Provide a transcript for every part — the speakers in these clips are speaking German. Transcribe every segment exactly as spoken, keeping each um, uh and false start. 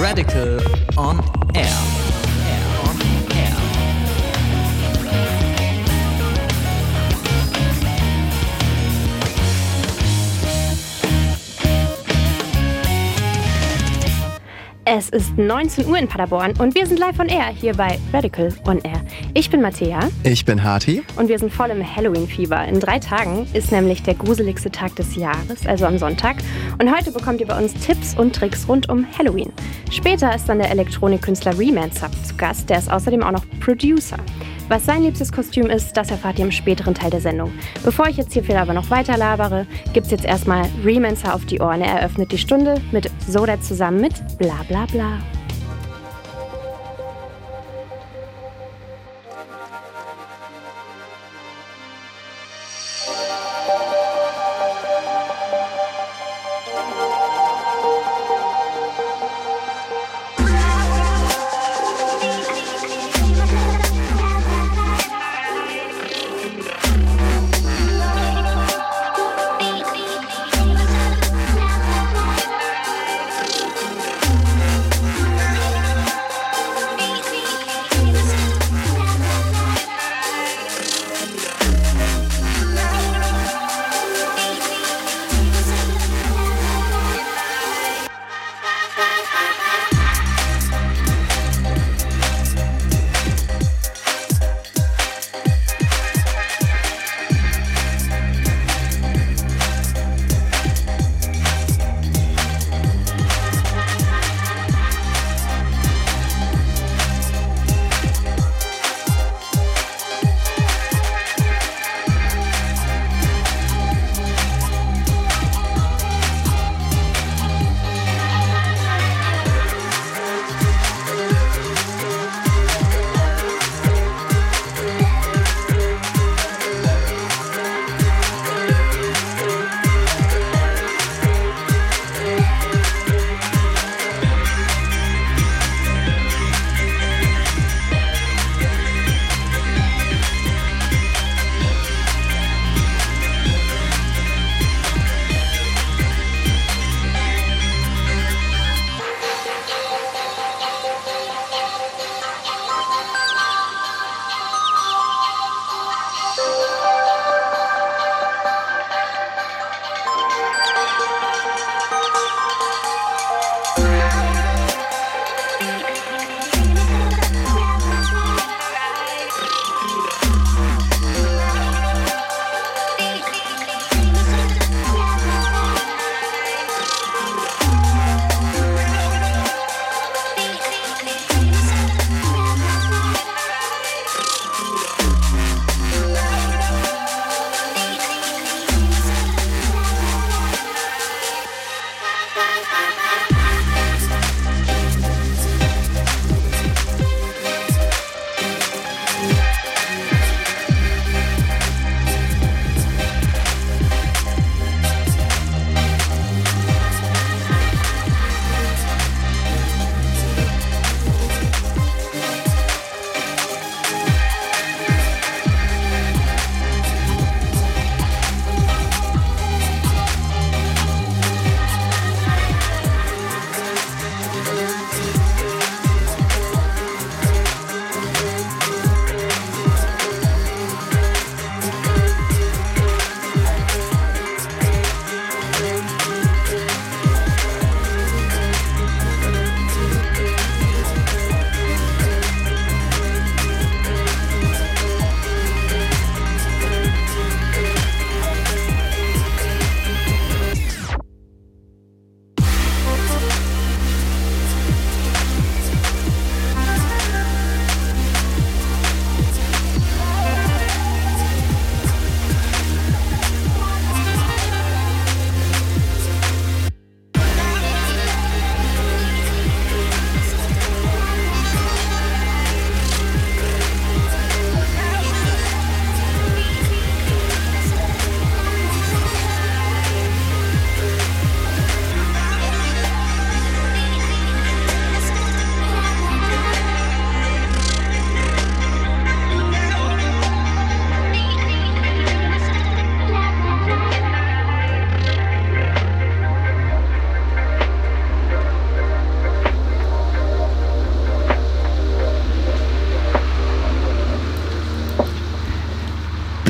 Radical on Air. Es ist neunzehn Uhr in Paderborn und wir sind live on Air hier bei Radical on Air. Ich bin Mattea. Ich bin Hati. Und wir sind voll im Halloween-Fieber. In drei Tagen ist nämlich der gruseligste Tag des Jahres, also am Sonntag. Und heute bekommt ihr bei uns Tipps und Tricks rund um Halloween. Später ist dann der Elektronikkünstler Remancer zu Gast. Der ist außerdem auch noch Producer. Was sein liebstes Kostüm ist, das erfahrt ihr im späteren Teil der Sendung. Bevor ich jetzt hier viel aber noch weiter labere, gibt's jetzt erstmal Remancer auf die Ohren. Er eröffnet die Stunde mit Soda zusammen mit Bla Bla Bla.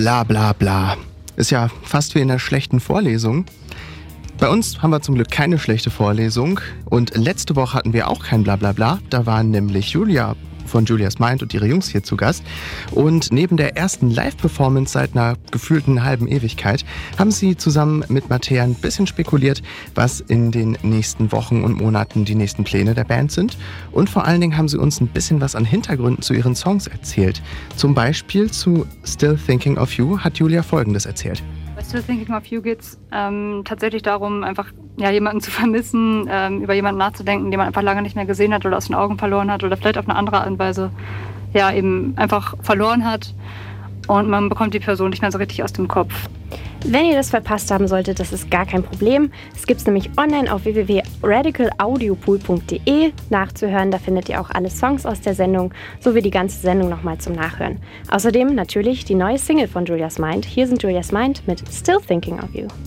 Bla bla bla. Ist ja fast wie in einer schlechten Vorlesung. Bei uns haben wir zum Glück keine schlechte Vorlesung und letzte Woche hatten wir auch kein Blablabla. Da waren nämlich Julia von Julia's Mind und ihre Jungs hier zu Gast. Und neben der ersten Live-Performance seit einer gefühlten halben Ewigkeit haben sie zusammen mit Mattea ein bisschen spekuliert, was in den nächsten Wochen und Monaten die nächsten Pläne der Band sind. Und vor allen Dingen haben sie uns ein bisschen was an Hintergründen zu ihren Songs erzählt. Zum Beispiel zu Still Thinking of You hat Julia Folgendes erzählt. Bei Still Thinking of You geht es ähm, tatsächlich darum, einfach ja, jemanden zu vermissen, ähm, über jemanden nachzudenken, den man einfach lange nicht mehr gesehen hat oder aus den Augen verloren hat oder vielleicht auf eine andere Art und Weise ja, eben einfach verloren hat und man bekommt die Person nicht mehr so richtig aus dem Kopf. Wenn ihr das verpasst haben solltet, das ist gar kein Problem. Es gibt es nämlich online auf w w w punkt radical audio pool punkt d e nachzuhören. Da findet ihr auch alle Songs aus der Sendung sowie die ganze Sendung nochmal zum Nachhören. Außerdem natürlich die neue Single von Julia's Mind. Hier sind Julia's Mind mit Still Thinking of You.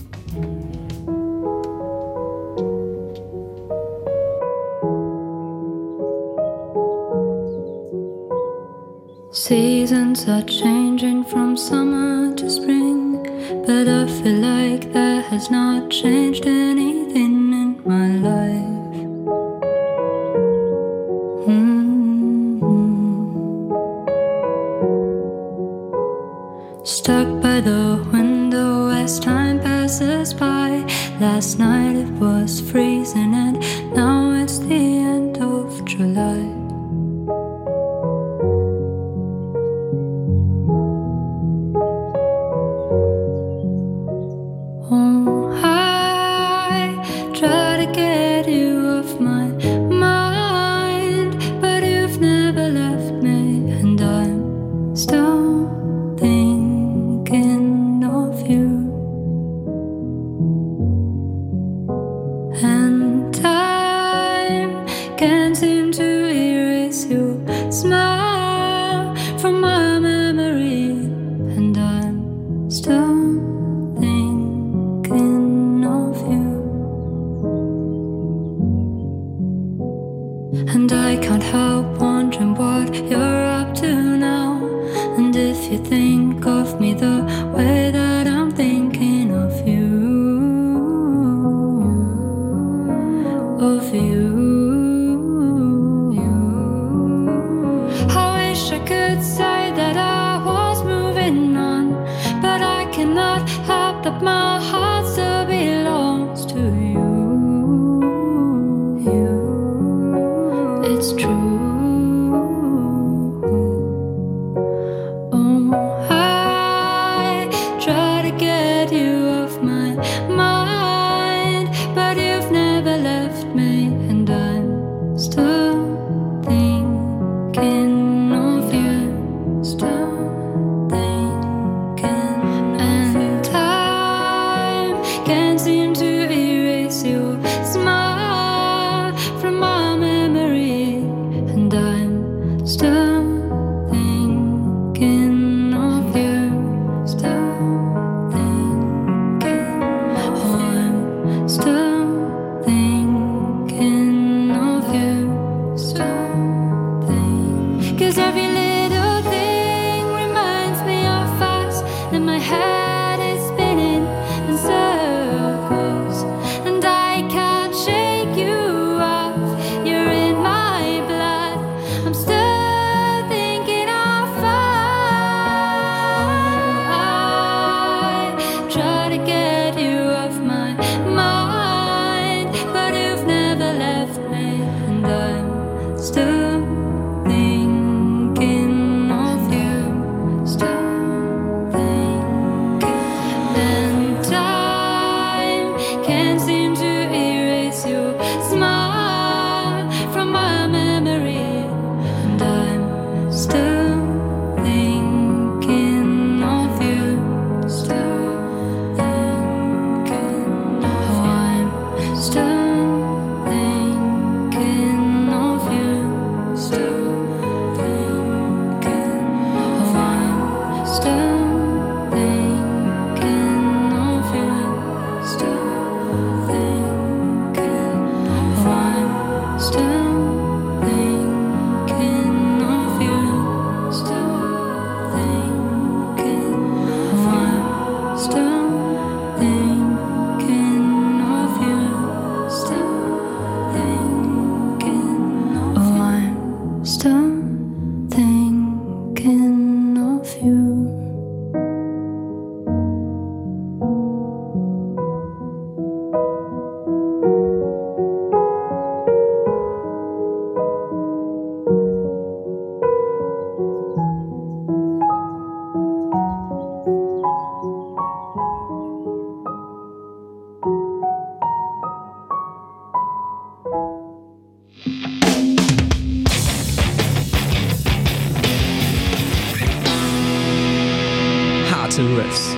Seasons are changing from summer to spring, but I feel like that has not changed anything in my life. Mm-hmm. Stuck by the window as time passes by. Last night it was freezing and now it's the end of July. And I Still thinking of you. Still thinking of you. Oh, I'm still thinking of you. Harte Riffs.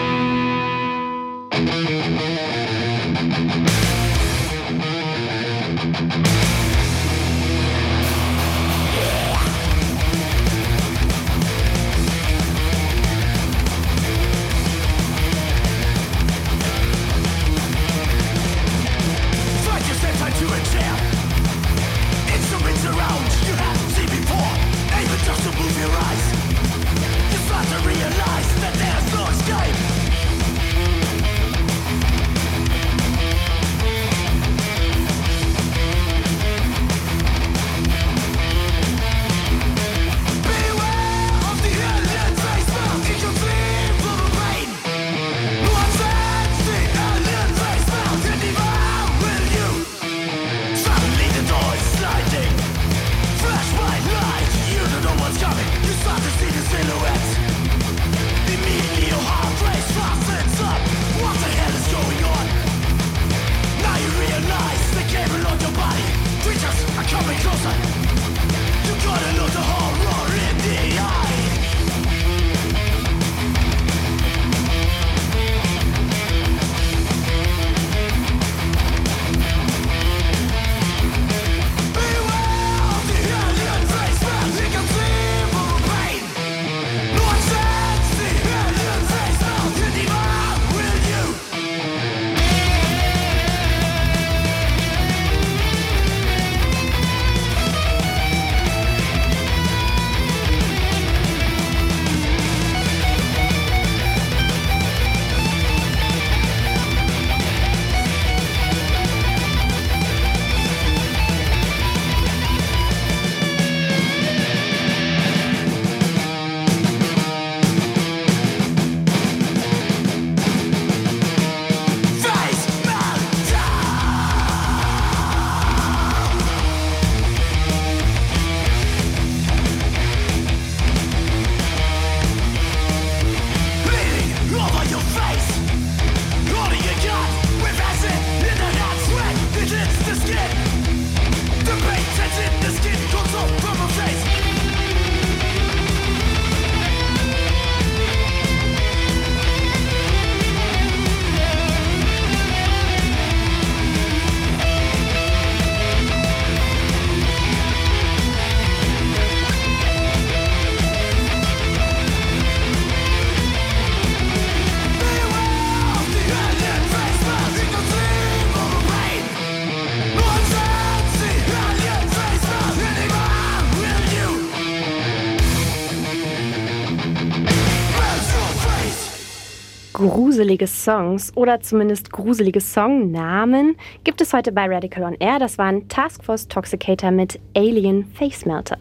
Gruselige Songs oder zumindest gruselige Songnamen gibt es heute bei Radical on Air. Das waren Task Force Toxicator mit Alien Face Melter.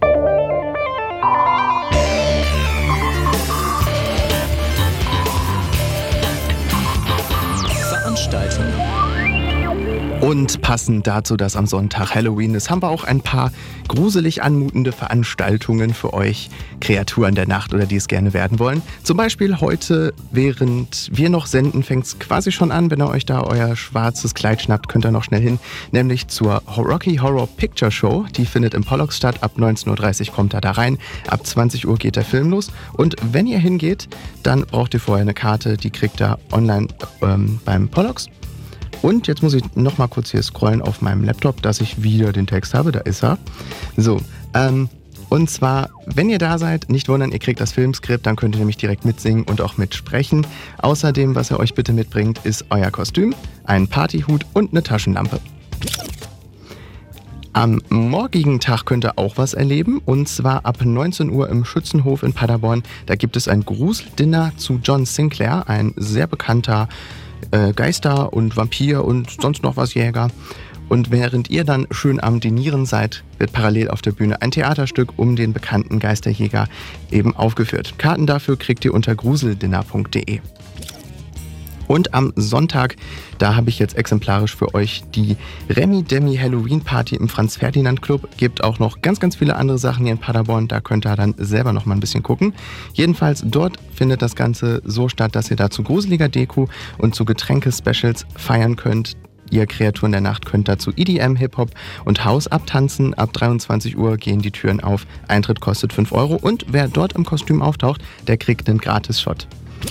Veranstaltung. Und passend dazu, dass am Sonntag Halloween ist, haben wir auch ein paar gruselig anmutende Veranstaltungen für euch Kreaturen der Nacht oder die es gerne werden wollen. Zum Beispiel heute, während wir noch senden, fängt es quasi schon an. Wenn ihr euch da euer schwarzes Kleid schnappt, könnt ihr noch schnell hin. Nämlich zur Rocky Horror Picture Show. Die findet im Pollux statt. Ab neunzehn Uhr dreißig kommt ihr da rein. Ab zwanzig Uhr geht der Film los. Und wenn ihr hingeht, dann braucht ihr vorher eine Karte. Die kriegt ihr online ähm, beim Pollux. Und jetzt muss ich noch mal kurz hier scrollen auf meinem Laptop, dass ich wieder den Text habe. Da ist er. So, ähm, und zwar, wenn ihr da seid, nicht wundern, ihr kriegt das Filmskript, dann könnt ihr nämlich direkt mitsingen und auch mitsprechen. Außerdem, was ihr euch bitte mitbringt, ist euer Kostüm, ein Partyhut und eine Taschenlampe. Am morgigen Tag könnt ihr auch was erleben, und zwar ab neunzehn Uhr im Schützenhof in Paderborn. Da gibt es ein Gruseldinner zu John Sinclair, ein sehr bekannter äh, Geister- und Vampir- und sonst noch was Jäger. Und während ihr dann schön am Dinieren seid, wird parallel auf der Bühne ein Theaterstück um den bekannten Geisterjäger eben aufgeführt. Karten dafür kriegt ihr unter gruseldinner punkt de. Und am Sonntag, da habe ich jetzt exemplarisch für euch die Remi Demi Halloween Party im Franz Ferdinand Club. Gibt auch noch ganz, ganz viele andere Sachen hier in Paderborn. Da könnt ihr dann selber noch mal ein bisschen gucken. Jedenfalls dort findet das Ganze so statt, dass ihr da zu gruseliger Deko und zu Getränke-Specials feiern könnt. Ihr Kreaturen der Nacht könnt dazu E D M, Hip-Hop und House abtanzen. Ab dreiundzwanzig Uhr gehen die Türen auf. Eintritt kostet fünf Euro. Und wer dort im Kostüm auftaucht, der kriegt einen Gratis-Shot.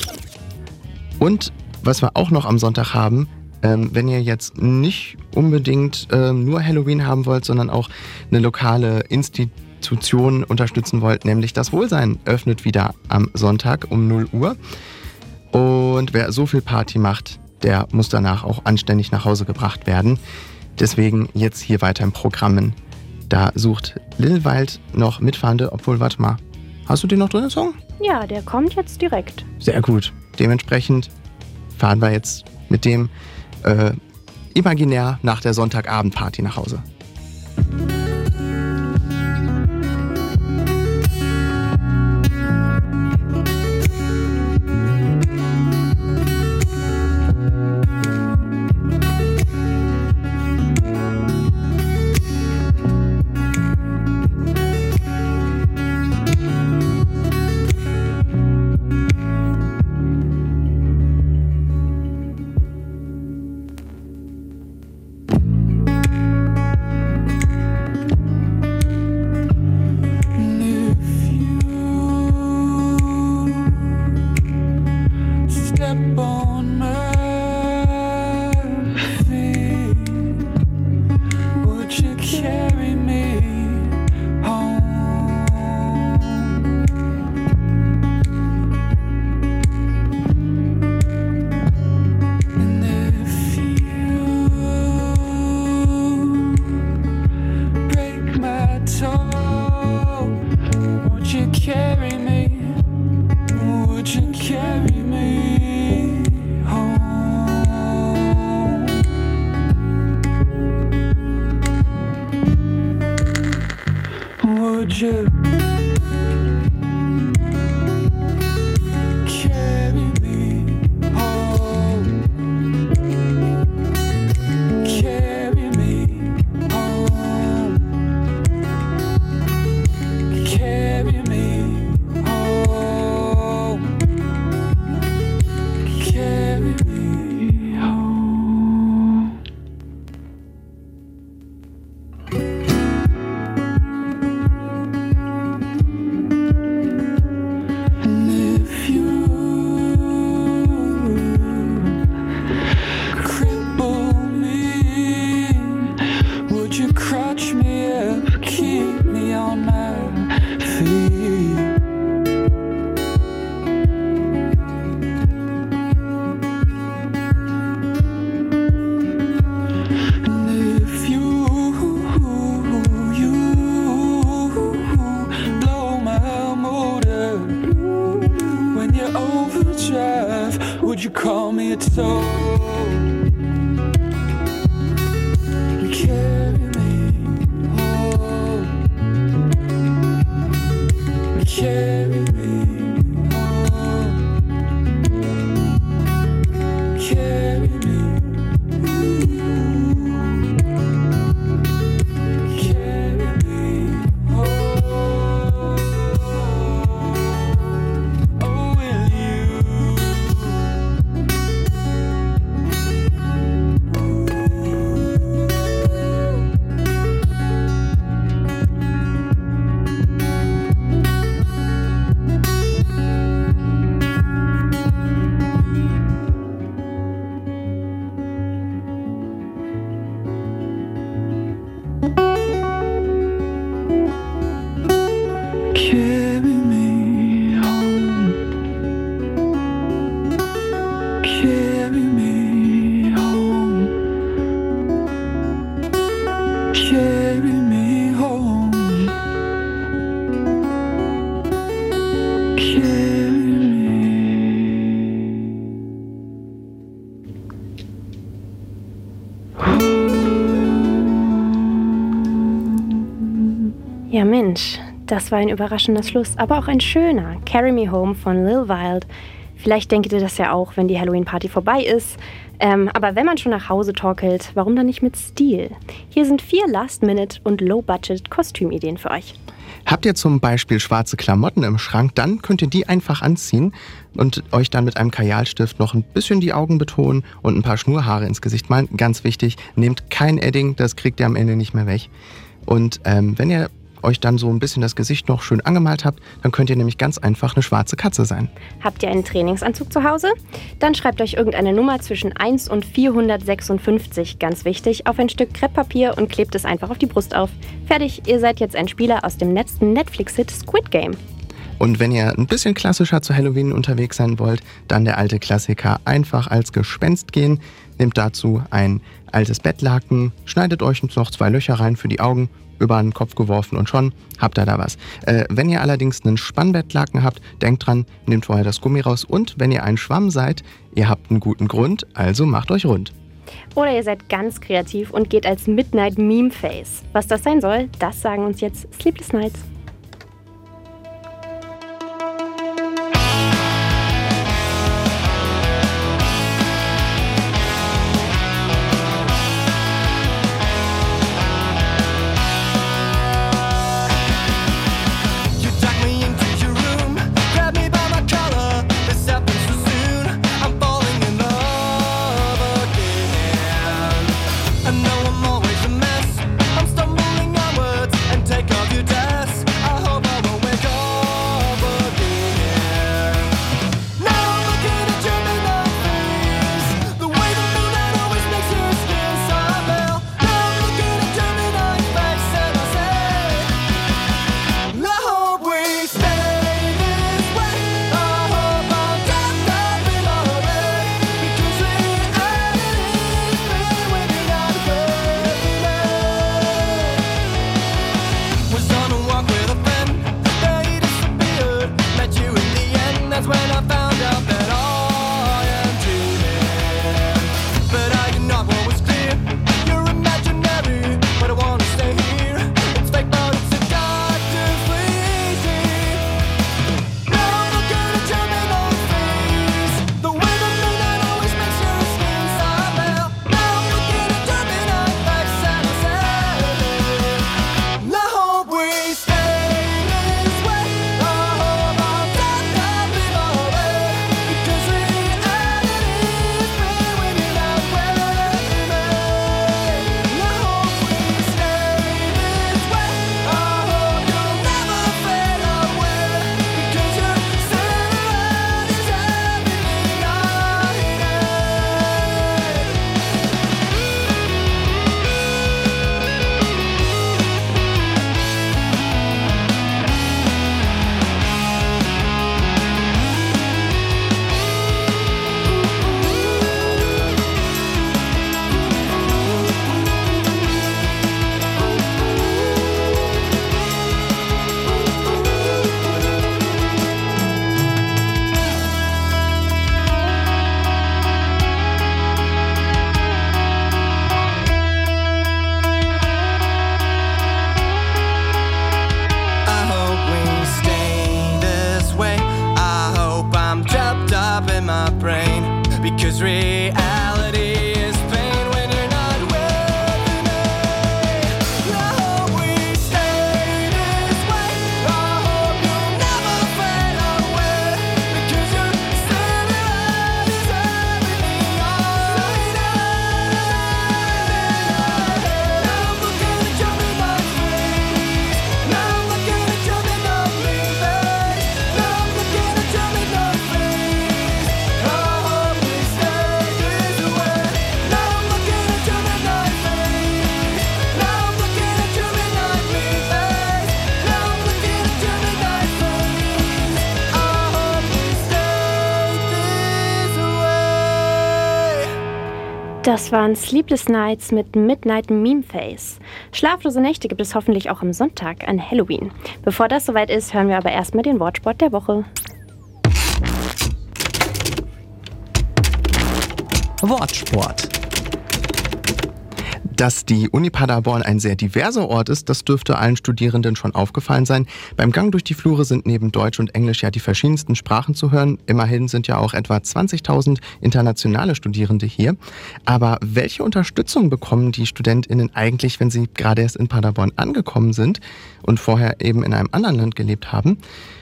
Und was wir auch noch am Sonntag haben, ähm, wenn ihr jetzt nicht unbedingt ähm, nur Halloween haben wollt, sondern auch eine lokale Institution unterstützen wollt, nämlich das Wohlsein öffnet wieder am Sonntag um null Uhr. Und wer so viel Party macht, der muss danach auch anständig nach Hause gebracht werden. Deswegen jetzt hier weiter im Programmen. Da sucht Lilwald noch Mitfahrende, obwohl, warte mal, hast du den noch drin, den Song? Ja, der kommt jetzt direkt. Sehr gut. Dementsprechend fahren wir jetzt mit dem äh, imaginär nach der Sonntagabendparty nach Hause. Carry me Mensch, das war ein überraschender Schluss, aber auch ein schöner. Carry Me Home von Lil Wild. Vielleicht denkt ihr das ja auch, wenn die Halloween-Party vorbei ist. Ähm, aber wenn man schon nach Hause torkelt, warum dann nicht mit Stil? Hier sind vier Last-Minute- und Low-Budget-Kostümideen für euch. Habt ihr zum Beispiel schwarze Klamotten im Schrank, dann könnt ihr die einfach anziehen und euch dann mit einem Kajalstift noch ein bisschen die Augen betonen und ein paar Schnurhaare ins Gesicht malen. Ganz wichtig, nehmt kein Edding, das kriegt ihr am Ende nicht mehr weg. Und ähm, wenn ihr euch dann so ein bisschen das Gesicht noch schön angemalt habt, dann könnt ihr nämlich ganz einfach eine schwarze Katze sein. Habt ihr einen Trainingsanzug zu Hause? Dann schreibt euch irgendeine Nummer zwischen eins und vierhundertsechsundfünfzig, ganz wichtig, auf ein Stück Krepppapier und klebt es einfach auf die Brust auf. Fertig, ihr seid jetzt ein Spieler aus dem letzten Netflix-Hit Squid Game. Und wenn ihr ein bisschen klassischer zu Halloween unterwegs sein wollt, dann der alte Klassiker, einfach als Gespenst gehen. Nehmt dazu ein altes Bettlaken, schneidet euch noch zwei Löcher rein für die Augen, über den Kopf geworfen und schon habt ihr da was. Äh, wenn ihr allerdings einen Spannbettlaken habt, denkt dran, nehmt vorher das Gummi raus und wenn ihr ein Schwamm seid, ihr habt einen guten Grund, also macht euch rund. Oder ihr seid ganz kreativ und geht als Midnight Meme Face. Was das sein soll, das sagen uns jetzt Sleepless Nights. Because reality is pain when you're not with me. I hope we stay this way. I hope you'll never fade away. Because your spirit is everything I need. Now I'm looking at your midnight face. Now I'm looking at your midnight face. Now I'm looking at your midnight face. I hope we stay this way. Now I'm looking at your midnight face. Now I'm looking at your midnight face. Now I'm looking at your midnight face. I hope we stay this way. Das waren Sleepless Nights mit Midnight Meme Face. Schlaflose Nächte gibt es hoffentlich auch am Sonntag an Halloween. Bevor das soweit ist, hören wir aber erstmal den Wortsport der Woche. Wortsport. Dass die Uni Paderborn ein sehr diverser Ort ist, das dürfte allen Studierenden schon aufgefallen sein. Beim Gang durch die Flure sind neben Deutsch und Englisch ja die verschiedensten Sprachen zu hören. Immerhin sind ja auch etwa zwanzigtausend internationale Studierende hier. Aber welche Unterstützung bekommen die StudentInnen eigentlich, wenn sie gerade erst in Paderborn angekommen sind und vorher eben in einem anderen Land gelebt haben?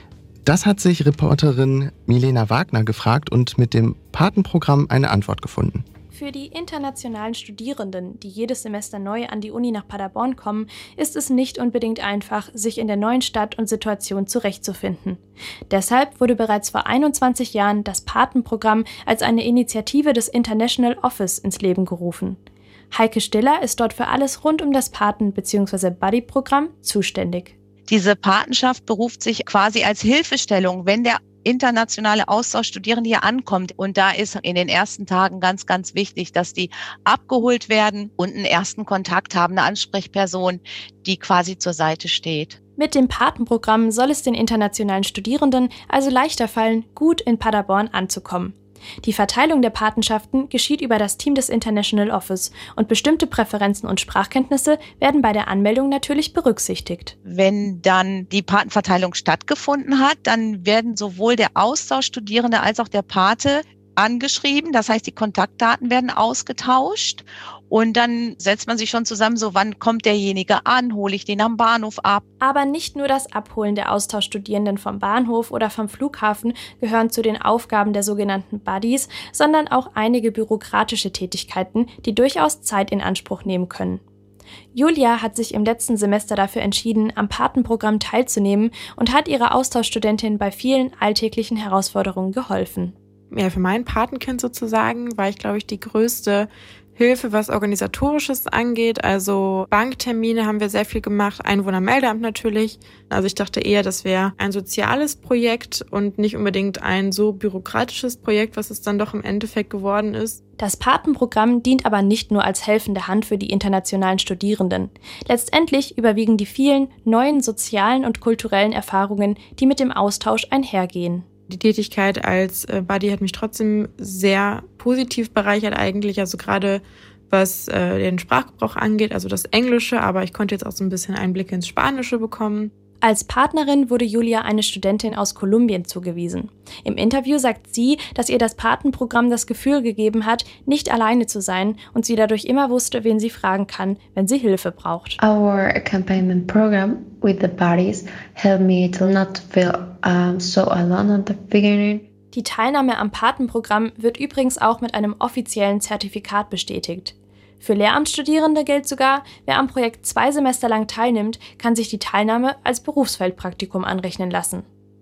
Das hat sich Reporterin Milena Wagner gefragt und mit dem Patenprogramm eine Antwort gefunden. Für die internationalen Studierenden, die jedes Semester neu an die Uni nach Paderborn kommen, ist es nicht unbedingt einfach, sich in der neuen Stadt und Situation zurechtzufinden. Deshalb wurde bereits vor einundzwanzig Jahren das Patenprogramm als eine Initiative des International Office ins Leben gerufen. Heike Stiller ist dort für alles rund um das Paten- bzw. Buddy-Programm zuständig. Diese Patenschaft beruft sich quasi als Hilfestellung, wenn der internationale Austauschstudierende hier ankommt. Und da ist in den ersten Tagen ganz, ganz wichtig, dass die abgeholt werden und einen ersten Kontakt haben, eine Ansprechperson, die quasi zur Seite steht. Mit dem Patenprogramm soll es den internationalen Studierenden also leichter fallen, gut in Paderborn anzukommen. Die Verteilung der Patenschaften geschieht über das Team des International Office und bestimmte Präferenzen und Sprachkenntnisse werden bei der Anmeldung natürlich berücksichtigt. Wenn dann die Patenverteilung stattgefunden hat, dann werden sowohl der Austauschstudierende als auch der Pate angeschrieben. Das heißt, die Kontaktdaten werden ausgetauscht und dann setzt man sich schon zusammen, so wann kommt derjenige an, hole ich den am Bahnhof ab. Aber nicht nur das Abholen der Austauschstudierenden vom Bahnhof oder vom Flughafen gehören zu den Aufgaben der sogenannten Buddies, sondern auch einige bürokratische Tätigkeiten, die durchaus Zeit in Anspruch nehmen können. Julia hat sich im letzten Semester dafür entschieden, am Patenprogramm teilzunehmen und hat ihrer Austauschstudentin bei vielen alltäglichen Herausforderungen geholfen. Ja, für mein Patenkind sozusagen war ich, glaube ich, die größte Hilfe, was Organisatorisches angeht. Also Banktermine haben wir sehr viel gemacht, Einwohnermeldeamt natürlich. Also ich dachte eher, das wäre ein soziales Projekt und nicht unbedingt ein so bürokratisches Projekt, was es dann doch im Endeffekt geworden ist. Das Patenprogramm dient aber nicht nur als helfende Hand für die internationalen Studierenden. Letztendlich überwiegen die vielen neuen sozialen und kulturellen Erfahrungen, die mit dem Austausch einhergehen. Die Tätigkeit als Buddy hat mich trotzdem sehr positiv bereichert eigentlich, also gerade was äh, den Sprachgebrauch angeht, also das Englische, aber ich konnte jetzt auch so ein bisschen Einblicke ins Spanische bekommen. Als Partnerin wurde Julia eine Studentin aus Kolumbien zugewiesen. Im Interview sagt sie, dass ihr das Patenprogramm das Gefühl gegeben hat, nicht alleine zu sein und sie dadurch immer wusste, wen sie fragen kann, wenn sie Hilfe braucht. Our accompaniment program with the buddies helped me to not feel um, so alone at the beginning. Die Teilnahme am Patenprogramm wird übrigens auch mit einem offiziellen Zertifikat bestätigt. Für Lehramtsstudierende gilt sogar, wer am Projekt zwei Semester lang teilnimmt, kann sich die Teilnahme als Berufsfeldpraktikum anrechnen lassen.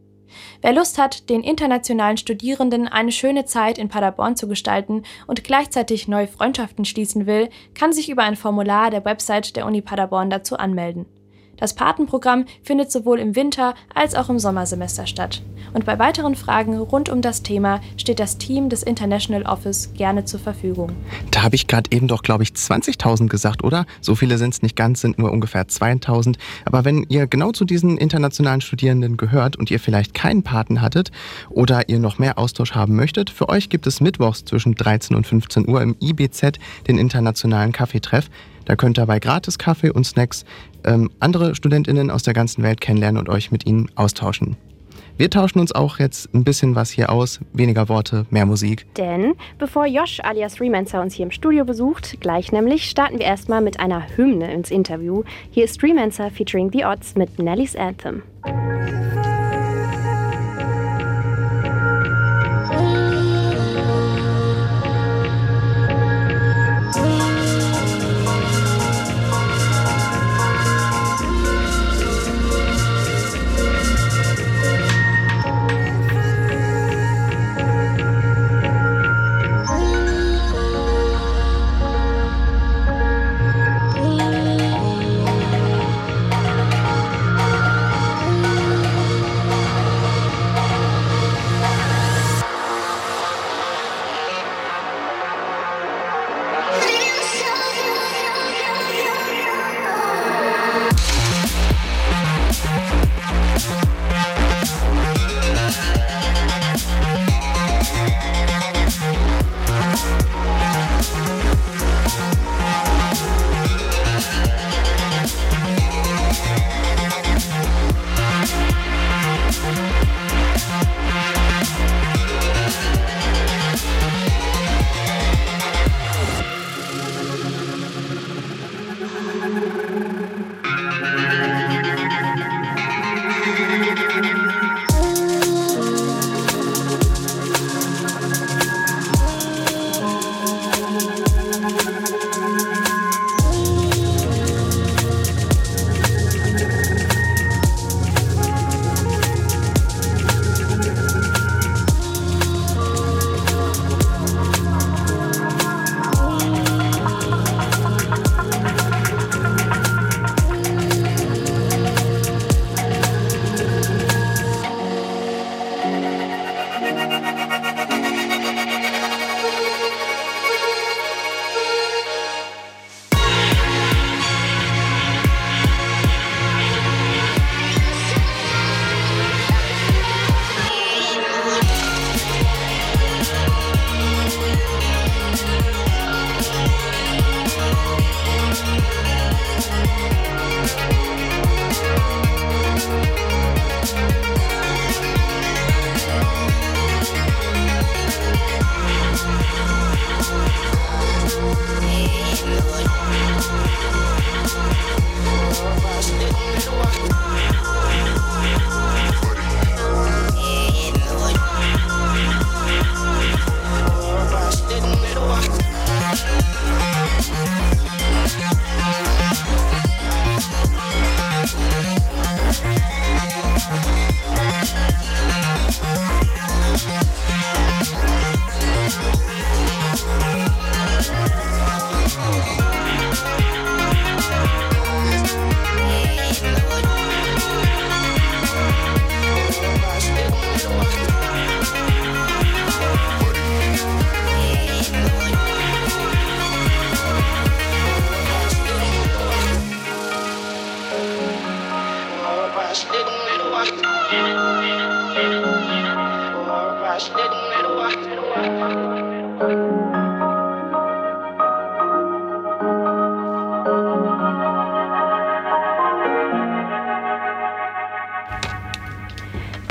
Wer Lust hat, den internationalen Studierenden eine schöne Zeit in Paderborn zu gestalten und gleichzeitig neue Freundschaften schließen will, kann sich über ein Formular der Website der Uni Paderborn dazu anmelden. Das Patenprogramm findet sowohl im Winter- als auch im Sommersemester statt. Und bei weiteren Fragen rund um das Thema steht das Team des International Office gerne zur Verfügung. Da habe ich gerade eben doch, glaube ich, zwanzigtausend gesagt, oder? So viele sind es nicht ganz, sind nur ungefähr zweitausend. Aber wenn ihr genau zu diesen internationalen Studierenden gehört und ihr vielleicht keinen Paten hattet oder ihr noch mehr Austausch haben möchtet, für euch gibt es mittwochs zwischen dreizehn und fünfzehn Uhr im I B Z den internationalen Kaffeetreff. Da könnt ihr bei gratis Kaffee und Snacks ähm, andere StudentInnen aus der ganzen Welt kennenlernen und euch mit ihnen austauschen. Wir tauschen uns auch jetzt ein bisschen was hier aus. Weniger Worte, mehr Musik. Denn bevor Josh alias Remancer uns hier im Studio besucht, gleich nämlich, starten wir erstmal mit einer Hymne ins Interview. Hier ist Remancer featuring The Odds mit Nelly's Anthem.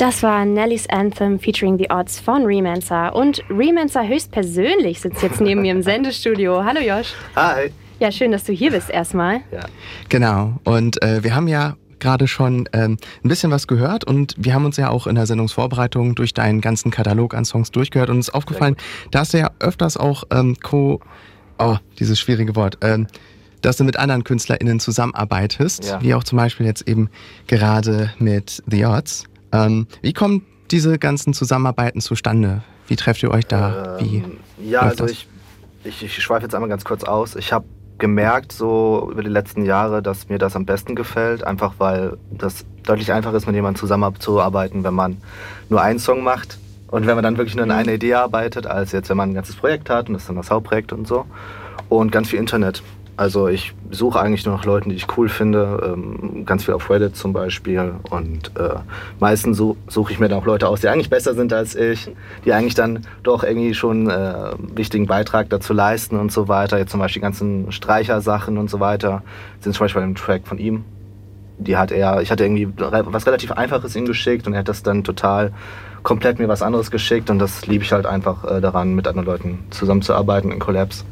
Das war Nelly's Anthem featuring The Odds von Remancer. Und Remancer höchstpersönlich sitzt jetzt neben mir im Sendestudio. Hallo Josh. Hi. Ja, schön, dass du hier bist erstmal. Ja. Genau. Und äh, wir haben ja gerade schon ähm, ein bisschen was gehört und wir haben uns ja auch in der Sendungsvorbereitung durch deinen ganzen Katalog an Songs durchgehört und uns ist aufgefallen, dass du ja öfters auch ähm, co... Oh, dieses schwierige Wort. Ähm, dass du mit anderen KünstlerInnen zusammenarbeitest, Ja. wie auch zum Beispiel jetzt eben gerade mit The Odds. Ähm, wie kommen diese ganzen Zusammenarbeiten zustande? Wie trefft ihr euch da? Wie Ähm, ja, läuft also das? ich, ich, ich schweife jetzt einmal ganz kurz aus. Ich habe gemerkt, so über die letzten Jahre, dass mir das am besten gefällt, einfach weil das deutlich einfacher ist, mit jemandem zusammenzuarbeiten, wenn man nur einen Song macht und wenn man dann wirklich nur an einer Idee arbeitet, als jetzt, wenn man ein ganzes Projekt hat und das ist dann das Hauptprojekt und so. Und ganz viel Internet. Also ich suche eigentlich nur nach Leuten, die ich cool finde, ähm, ganz viel auf Reddit zum Beispiel und äh, meistens so, suche ich mir dann auch Leute aus, die eigentlich besser sind als ich, die eigentlich dann doch irgendwie schon äh, einen wichtigen Beitrag dazu leisten und so weiter. Jetzt zum Beispiel die ganzen Streichersachen und so weiter sind zum Beispiel bei dem Track von ihm. Die hat er, ich hatte irgendwie was relativ Einfaches ihm geschickt und er hat das dann total komplett mir was anderes geschickt und das liebe ich halt einfach äh, daran, mit anderen Leuten zusammenzuarbeiten in Collabs.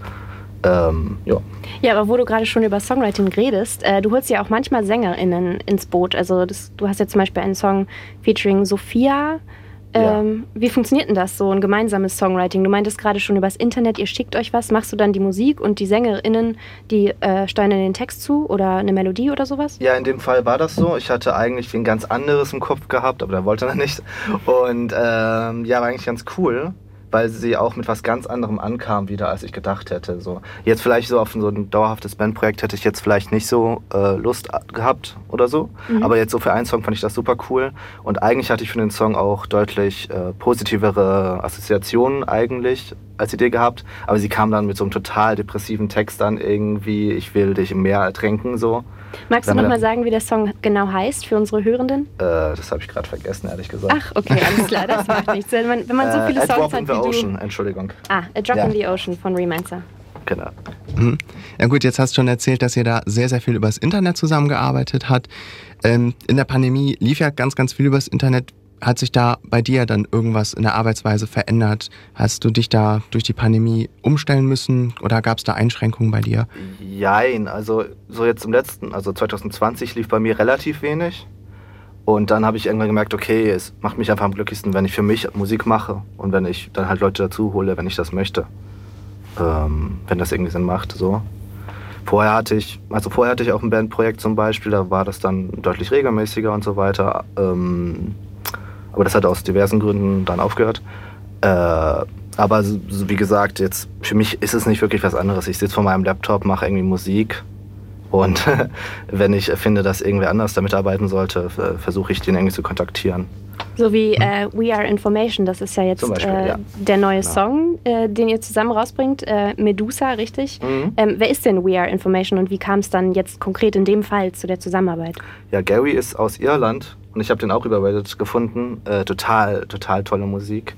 Ähm, ja. Ja, aber wo du gerade schon über Songwriting redest, äh, du holst ja auch manchmal SängerInnen ins Boot. Also das, du hast ja zum Beispiel einen Song featuring Sophia. Ähm, Wie funktioniert denn das, so ein gemeinsames Songwriting? Du meintest gerade schon übers Internet, ihr schickt euch was, machst du dann die Musik und die SängerInnen, die äh, steuern den Text zu oder eine Melodie oder sowas? Ja, in dem Fall war das so. Ich hatte eigentlich ein ganz anderes im Kopf gehabt, aber der wollte er nicht. Und ähm, ja, war eigentlich ganz cool, weil sie auch mit was ganz anderem ankam wieder, als ich gedacht hätte. So. Jetzt vielleicht so auf so ein dauerhaftes Bandprojekt hätte ich jetzt vielleicht nicht so äh, Lust gehabt oder so. Mhm. Aber jetzt so für einen Song fand ich das super cool. Und eigentlich hatte ich für den Song auch deutlich äh, positivere Assoziationen eigentlich als Idee gehabt. Aber sie kam dann mit so einem total depressiven Text an irgendwie, ich will dich im Meer ertränken, so. Magst du Dann nochmal wieder- sagen, wie der Song genau heißt für unsere Hörenden? Äh, das habe ich gerade vergessen, ehrlich gesagt. Ach, okay, alles klar, das macht nichts. Wenn man, wenn man so viele äh, A Songs Drop in hat the wie Ocean, du... Entschuldigung. Ah, A Drop Ja. in the Ocean von Remancer. Genau. Mhm. Ja gut, jetzt hast du schon erzählt, dass ihr da sehr, sehr viel übers Internet zusammengearbeitet habt. Ähm, in der Pandemie lief ja ganz, ganz viel übers Internet. Hat sich da bei dir dann irgendwas in der Arbeitsweise verändert? Hast du dich da durch die Pandemie umstellen müssen oder gab es da Einschränkungen bei dir? Jein, also so jetzt im letzten, also zwanzig zwanzig lief bei mir relativ wenig. Und dann habe ich irgendwann gemerkt, okay, es macht mich einfach am glücklichsten, wenn ich für mich Musik mache und wenn ich dann halt Leute dazu hole, wenn ich das möchte. Ähm, wenn das irgendwie Sinn macht, so. Vorher hatte ich, also vorher hatte ich auch ein Bandprojekt zum Beispiel, da war das dann deutlich regelmäßiger und so weiter. Ähm, aber das hat aus diversen Gründen dann aufgehört. Äh, aber so, so wie gesagt, jetzt für mich ist es nicht wirklich was anderes. Ich sitze vor meinem Laptop, mache irgendwie Musik und wenn ich finde, dass irgendwer anders da mitarbeiten sollte, f- versuche ich den irgendwie zu kontaktieren. So wie äh, We Are Information, das ist ja jetzt Zum Beispiel, äh, ja. der neue Genau. Song, äh, den ihr zusammen rausbringt, äh, Medusa, richtig? Mhm. Ähm, wer ist denn We Are Information und wie kam es dann jetzt konkret in dem Fall zu der Zusammenarbeit? Ja, Gary ist aus Irland und ich habe den auch über Reddit gefunden. Äh, total, total tolle Musik.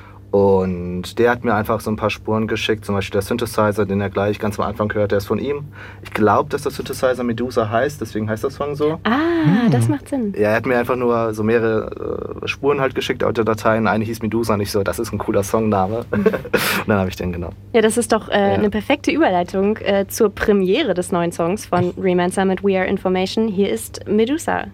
Und der hat mir einfach so ein paar Spuren geschickt, zum Beispiel der Synthesizer, den er gleich ganz am Anfang hört, der ist von ihm. Ich glaube, dass der Synthesizer Medusa heißt, deswegen heißt der Song so. Ah, das macht Sinn. Ja, er hat mir einfach nur so mehrere äh, Spuren halt geschickt, Audiodateien. Eine hieß Medusa und ich so, das ist ein cooler Songname. Und dann habe ich den genommen. Ja, das ist doch äh, Ja. eine perfekte Überleitung äh, zur Premiere des neuen Songs von Remancer mit We Are Information. Hier ist Medusa.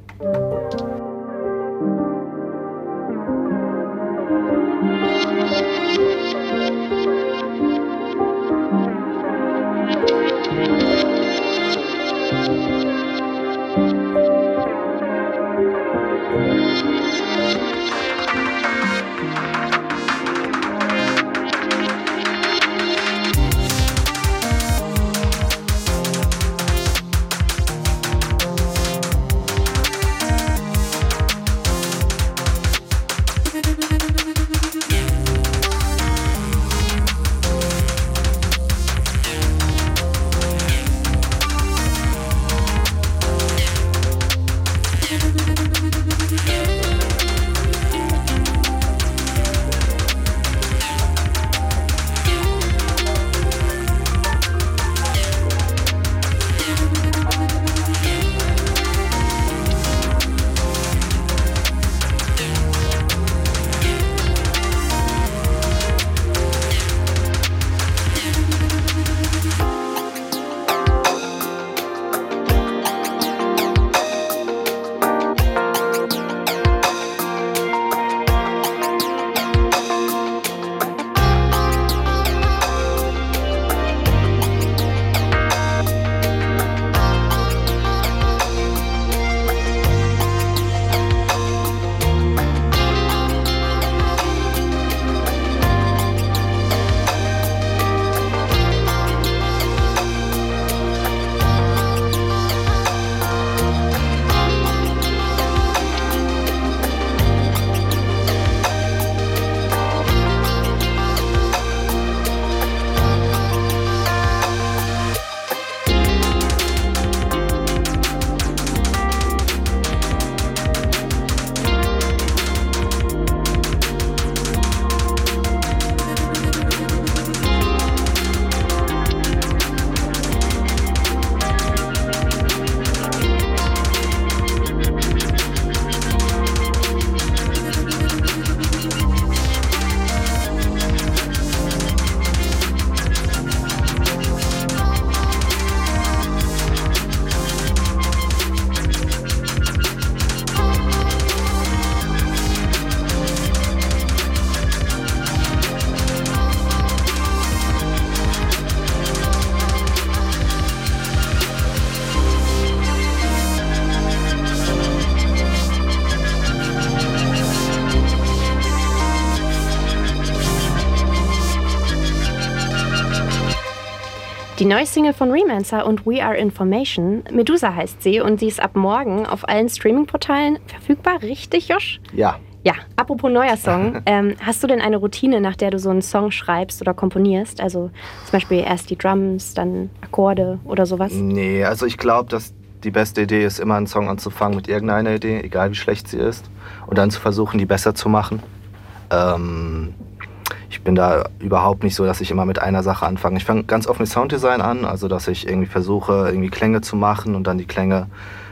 Thank Die neue Single von Remancer und We Are Information, Medusa heißt sie und sie ist ab morgen auf allen Streaming-Portalen verfügbar. Richtig, Josh? Ja. Ja, apropos neuer Song, ähm, hast du denn eine Routine, nach der du so einen Song schreibst oder komponierst? Also zum Beispiel erst die Drums, dann Akkorde oder sowas? Nee, also ich glaube, dass die beste Idee ist, immer einen Song anzufangen mit irgendeiner Idee, egal wie schlecht sie ist, und dann zu versuchen, die besser zu machen. Ähm, ich bin da überhaupt nicht so, dass ich immer mit einer Sache anfange. Ich fange ganz oft mit Sounddesign an, also dass ich irgendwie versuche, irgendwie Klänge zu machen und dann die Klänge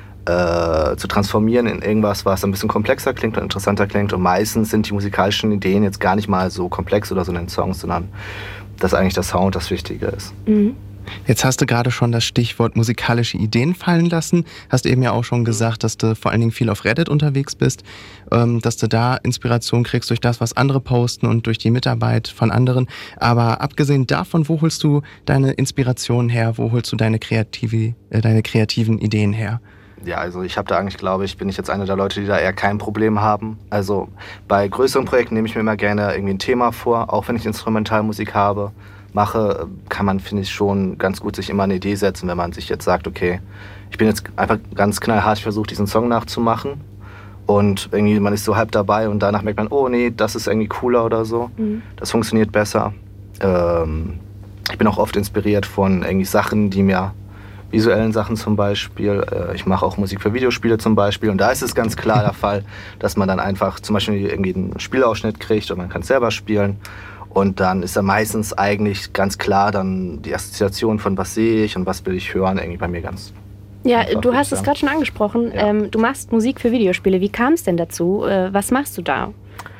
Äh, zu transformieren in irgendwas, was ein bisschen komplexer klingt und interessanter klingt. Und meistens sind die musikalischen Ideen jetzt gar nicht mal so komplex oder so in den Songs, sondern dass eigentlich der Sound das Wichtige ist. Mhm. Jetzt hast du gerade schon das Stichwort musikalische Ideen fallen lassen. Hast eben ja auch schon gesagt, dass du vor allen Dingen viel auf Reddit unterwegs bist, ähm, dass du da Inspiration kriegst durch das, was andere posten und durch die Mitarbeit von anderen. Aber abgesehen davon, wo holst du deine Inspiration her? Wo holst du deine, kreative, äh, deine kreativen Ideen her? Ja, also ich habe da eigentlich, glaube ich, bin ich jetzt einer der Leute, die da eher kein Problem haben. Also bei größeren Projekten nehme ich mir immer gerne irgendwie ein Thema vor, auch wenn ich Instrumentalmusik habe, mache, kann man, finde ich, schon ganz gut sich immer eine Idee setzen, wenn man sich jetzt sagt, okay, ich bin jetzt einfach ganz knallhart, ich versuche diesen Song nachzumachen und irgendwie man ist so halb dabei und danach merkt man, oh nee, das ist irgendwie cooler oder so. Mhm. Das funktioniert besser. Ähm, ich bin auch oft inspiriert von irgendwie Sachen, die mir visuellen Sachen zum Beispiel. Ich mache auch Musik für Videospiele zum Beispiel und da ist es ganz klar der Fall, dass man dann einfach zum Beispiel irgendwie einen Spielausschnitt kriegt und man kann es selber spielen und dann ist da meistens eigentlich ganz klar dann die Assoziation von was sehe ich und was will ich hören irgendwie bei mir ganz. Ja, einfach, du hast es gerade schon angesprochen, ja. ähm, du machst Musik für Videospiele. Wie kam es denn dazu? Äh, was machst du da?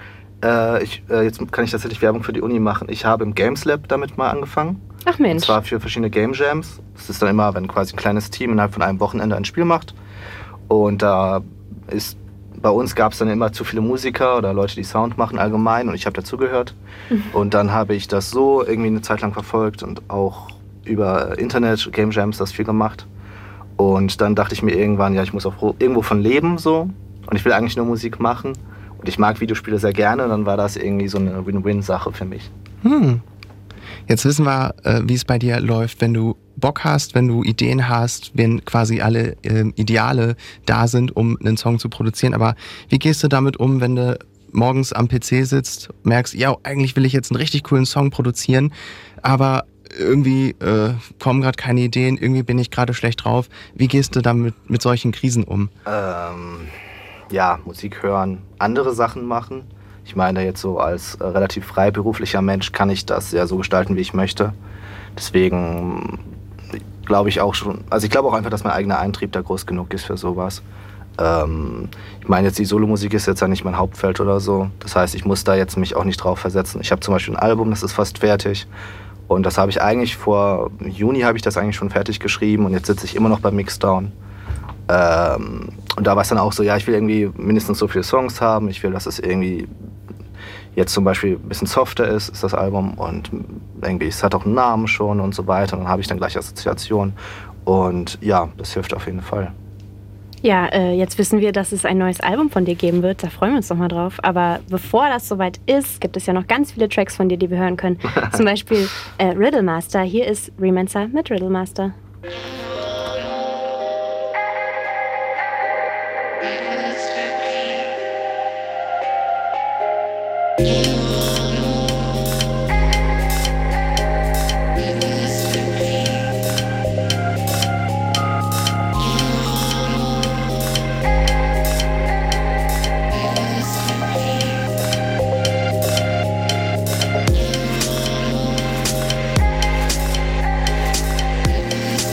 Äh, ich, äh, jetzt kann ich tatsächlich Werbung für die Uni machen. Ich habe im Games Lab damit mal angefangen. Ach Mensch. Und zwar für verschiedene Game Jams. Das ist dann immer, wenn quasi ein kleines Team innerhalb von einem Wochenende ein Spiel macht. Und da ist, bei uns gab es dann immer zu viele Musiker oder Leute, die Sound machen allgemein und ich habe dazugehört. Mhm. Und dann habe ich das so irgendwie eine Zeit lang verfolgt und auch über Internet, Game Jams, das viel gemacht. Und dann dachte ich mir irgendwann, ja, ich muss auch irgendwo von leben so. Und ich will eigentlich nur Musik machen. Und ich mag Videospiele sehr gerne. Und dann war das irgendwie so eine Win-Win-Sache für mich. Hm. Jetzt wissen wir, äh, wie es bei dir läuft, wenn du Bock hast, wenn du Ideen hast, wenn quasi alle äh, Ideale da sind, um einen Song zu produzieren. Aber wie gehst du damit um, wenn du morgens am P C sitzt, merkst, ja, eigentlich will ich jetzt einen richtig coolen Song produzieren, aber irgendwie äh, kommen gerade keine Ideen, irgendwie bin ich gerade schlecht drauf. Wie gehst du damit mit solchen Krisen um? Ähm, ja, Musik hören, andere Sachen machen. Ich meine, jetzt so als äh, relativ freiberuflicher Mensch kann ich das ja so gestalten, wie ich möchte. Deswegen glaube ich auch schon, also ich glaube auch einfach, dass mein eigener Antrieb da groß genug ist für sowas. Ähm, ich meine, jetzt die Solomusik ist jetzt ja nicht mein Hauptfeld oder so. Das heißt, ich muss da jetzt mich auch nicht drauf versetzen. Ich habe zum Beispiel ein Album, das ist fast fertig. Und das habe ich eigentlich vor Juni habe ich das eigentlich schon fertig geschrieben und jetzt sitze ich immer noch beim Mixdown. Ähm, und da war es dann auch so, ja, ich will irgendwie mindestens so viele Songs haben. Ich will, dass es irgendwie jetzt zum Beispiel ein bisschen softer ist, ist das Album. Und irgendwie, es hat auch einen Namen schon und so weiter. Und dann habe ich dann gleich Assoziationen. Und ja, das hilft auf jeden Fall. Ja, äh, jetzt wissen wir, dass es ein neues Album von dir geben wird. Da freuen wir uns doch mal drauf. Aber bevor das soweit ist, gibt es ja noch ganz viele Tracks von dir, die wir hören können. Zum Beispiel äh, Riddle Master. Hier ist Remancer mit Riddle Master. We'll be right back.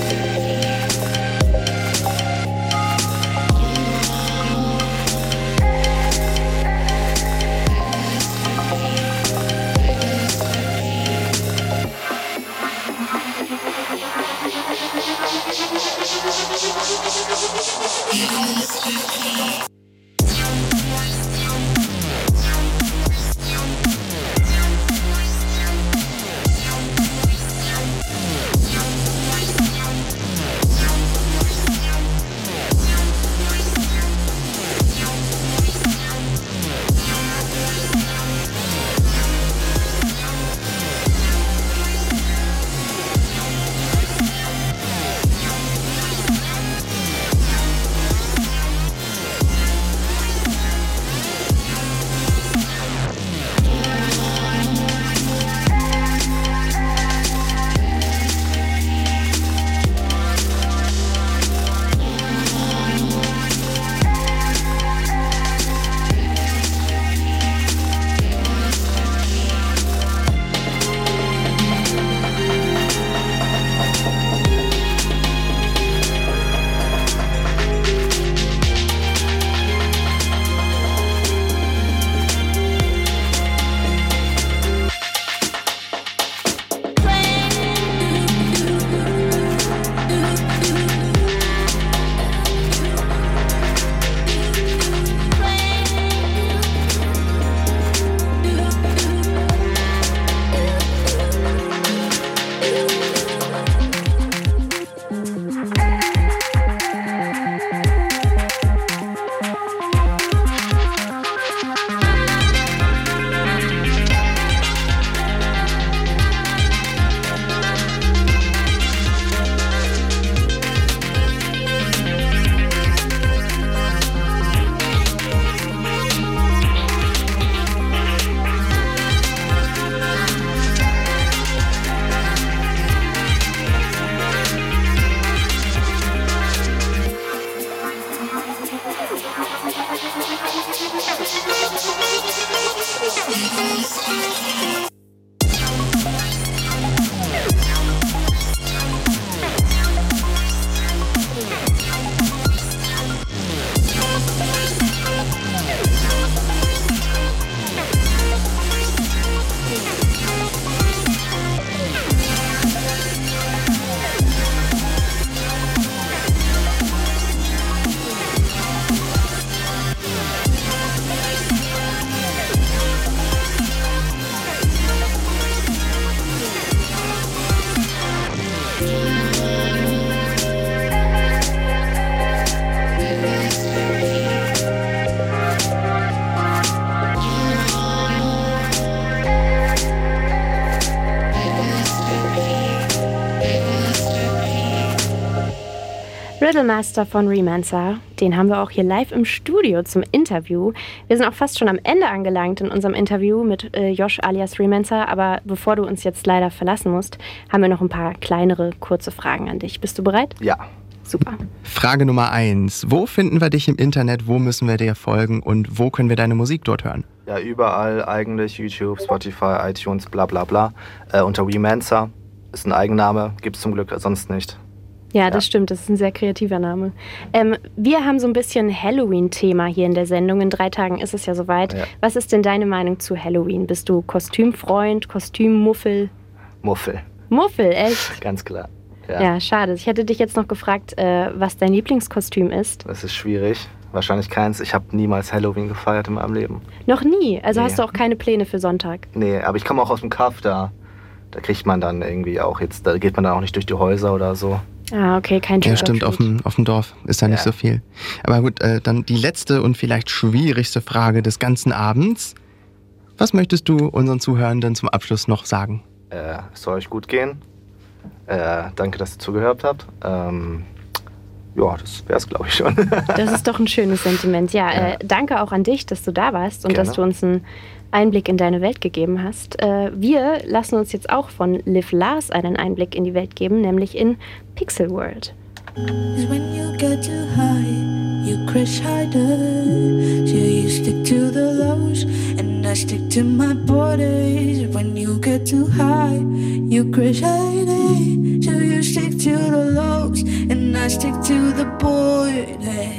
Riddlemaster von Remancer, den haben wir auch hier live im Studio zum Interview. Wir sind auch fast schon am Ende angelangt in unserem Interview mit äh, Josh alias Remancer, aber bevor du uns jetzt leider verlassen musst, haben wir noch ein paar kleinere, kurze Fragen an dich. Bist du bereit? Ja. Super. Frage Nummer eins. Wo finden wir dich im Internet? Wo müssen wir dir folgen? Und wo können wir deine Musik dort hören? Ja, überall eigentlich. YouTube, Spotify, iTunes, bla bla bla. Äh, unter Remancer ist ein Eigenname, gibt es zum Glück sonst nicht. Ja, das ja. stimmt. Das ist ein sehr kreativer Name. Ähm, wir haben so ein bisschen Halloween-Thema hier in der Sendung. In drei Tagen ist es ja soweit. Ja. Was ist denn deine Meinung zu Halloween? Bist du Kostümfreund, Kostümmuffel? Muffel. Muffel, echt? Ganz klar. Ja. ja, schade. Ich hätte dich jetzt noch gefragt, äh, was dein Lieblingskostüm ist. Das ist schwierig. Wahrscheinlich keins. Ich habe niemals Halloween gefeiert in meinem Leben. Noch nie? Also nee. Hast du auch keine Pläne für Sonntag? Nee, aber ich komme auch aus dem Kaff. Da, da kriegt man dann irgendwie auch jetzt, da geht man dann auch nicht durch die Häuser oder so. Ah, okay, kein Ja, stimmt, auf dem, auf dem Dorf ist da ja. nicht so viel. Aber gut, äh, dann die letzte und vielleicht schwierigste Frage des ganzen Abends. Was möchtest du unseren Zuhörenden zum Abschluss noch sagen? Äh, es soll euch gut gehen. Äh, danke, dass ihr zugehört habt. Ähm, ja, das wär's, glaube ich, schon. Das ist doch ein schönes Sentiment. Ja, ja. Äh, danke auch an dich, dass du da warst und Gerne. dass du uns einen Einblick in deine Welt gegeben hast. Äh, wir lassen uns jetzt auch von Liv Lars einen Einblick in die Welt geben, nämlich in Pixel World. When you get too high, you crash harder. So you stick to the lows, and I stick to my borders. When you get too high, you crash harder. So you stick to the lows, and I stick to the borders.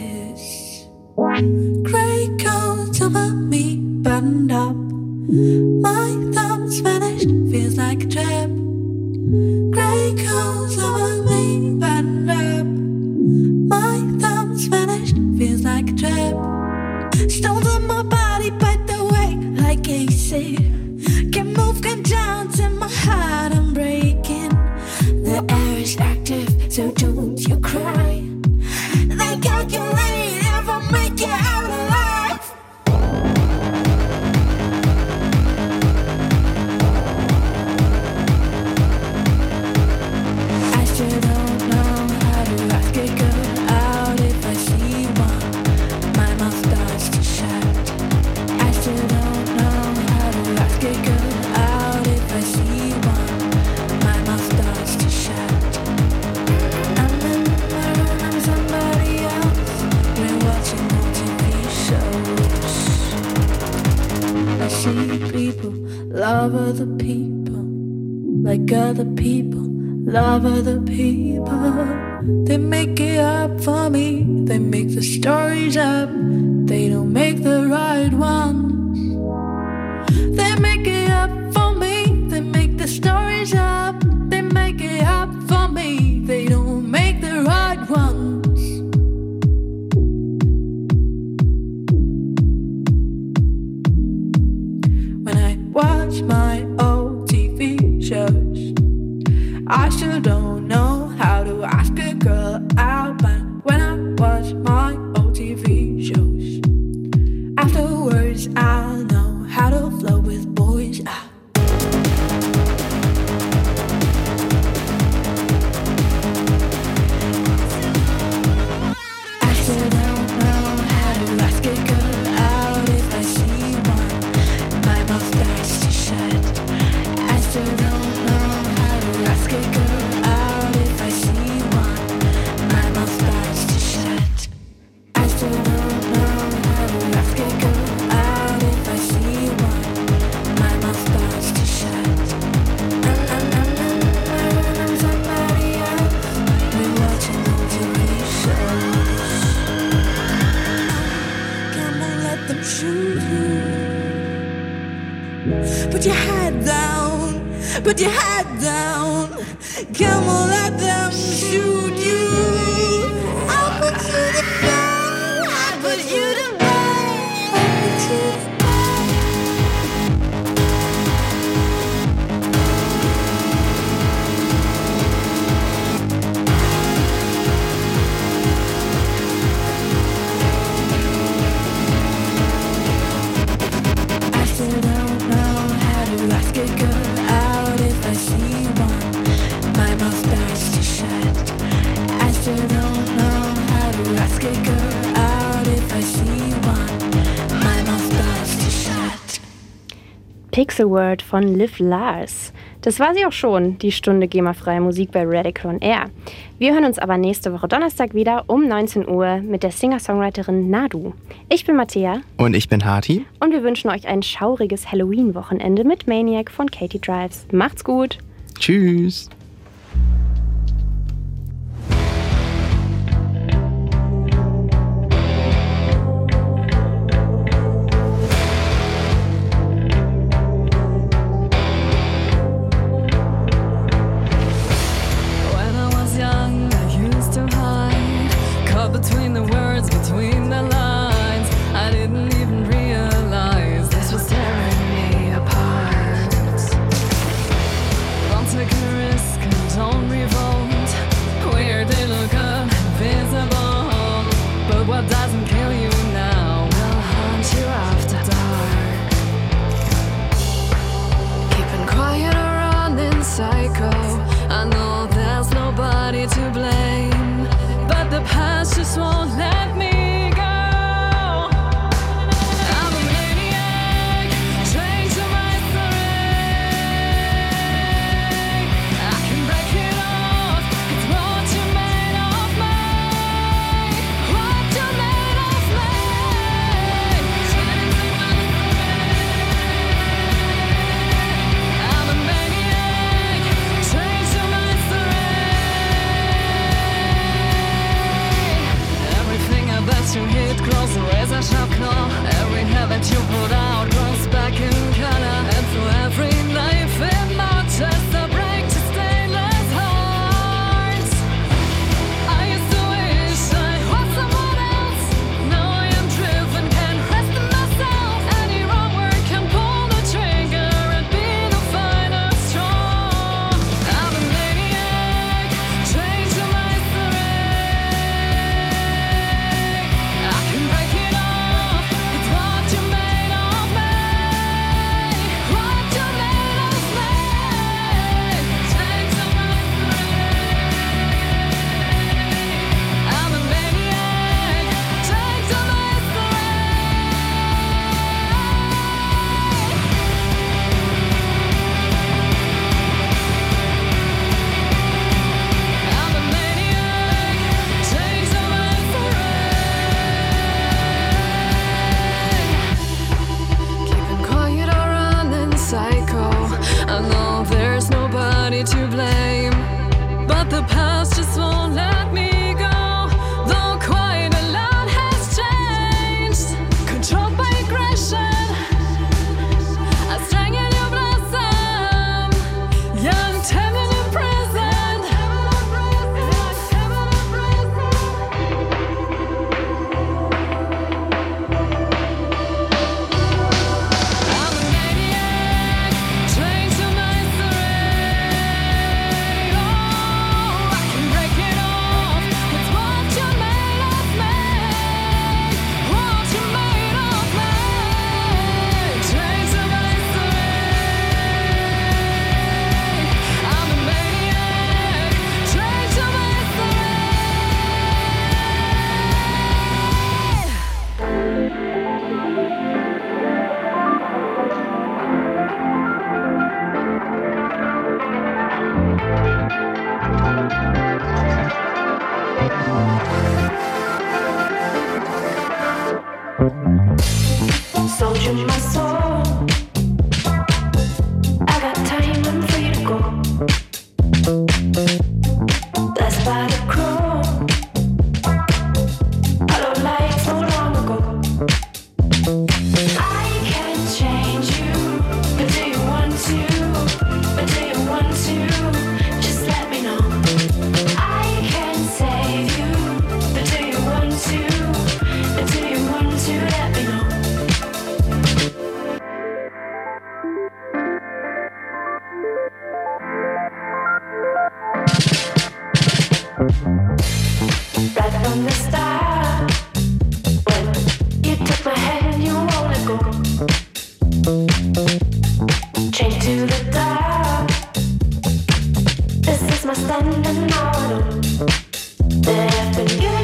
Gray coats over me, buttoned up. My thumbs vanished, feels like a trap. Gray coats over me, buttoned up. My thumbs vanished, feels like a trap. Stones on my body, bite the way like acid. Can move, can dance in my heart, I'm breaking. The air is active, so don't you cry. They calculate if I make it out alive. I still don't know how to ask a girl out if I see one. My mouth starts to shut. I still don't know how to ask a girl out if I see one. My mouth starts to shut. I'm in my room, I'm somebody else. We're watching on T V shows. I see people love other people, like other people love other people. They make it up for me, they make the stories up. They don't make the right ones. They make it up for me, they make the stories up. They make it up for me, they don't make the right ones. When I watch my old T V shows, I still don't know how to ask a girl out. But when I watch my old T V shows, afterwards I'll know how to flow with boys. Ah. I still don't know how to ask a girl out if I see one. My mouth starts to shut. I still don't know how to ask a girl out if I see one. My mouth starts to shut. I still don't know how to ask a girl out if I see one. My mouth starts to shut. I'm, I'm, I'm, I'm, I'm somebody else. We're watching on T V shows. Come on, let them shoot you. Put your head down. Put your head down. Come on, let them shoot you. I'll put you to bed. I'll put you to bed. I'll put you to bed. Pixel World von Liv Lars. Das war sie auch schon, die Stunde GEMA-freie Musik bei Radical on Air. Wir hören uns aber nächste Woche Donnerstag wieder um neunzehn Uhr mit der Singer-Songwriterin Nadu. Ich bin Mattea. Und ich bin Hati. Und wir wünschen euch ein schauriges Halloween-Wochenende mit Maniac von Katie Drives. Macht's gut. Tschüss. Between the words, between the lines, I didn't even realize this was tearing me apart. Don't take a risk and don't revolt. Weird little girl, invisible. But what doesn't kill you now will haunt you after dark. Keeping quiet or running psycho. I know there's nobody to blame, but the past just won't let me go. I'm a maniac, chained to my string. I can break it off, it's what you made of me. What you made of me. I'm a maniac, chained to my that you hit grows a razor sharp claw. Every hair that you put out grows back in color. And through every knife it marches to break to stainless hearts. I used to wish I was someone else. Now I am driven, can't rest in myself. Any wrong word can pull the trigger and be the final straw. I'm a maniac, chained to my to blame, but the past just won't let me go. Though quite a lot has changed, controlled by aggression, I strangle your blossom, young, timid in prison. I'm a maniac, trained to my soldier my soul. I got time, I'm free to go. Blessed by the crow. Hollow lights so long ago. I can change you, but do you want to? But do you want to? Just let me know. I can save you, but do you want to? But do you want to? Let me know. Right from the start, when you took my hand, you won't let go. Chained to the dark. This is my standing now. That after you.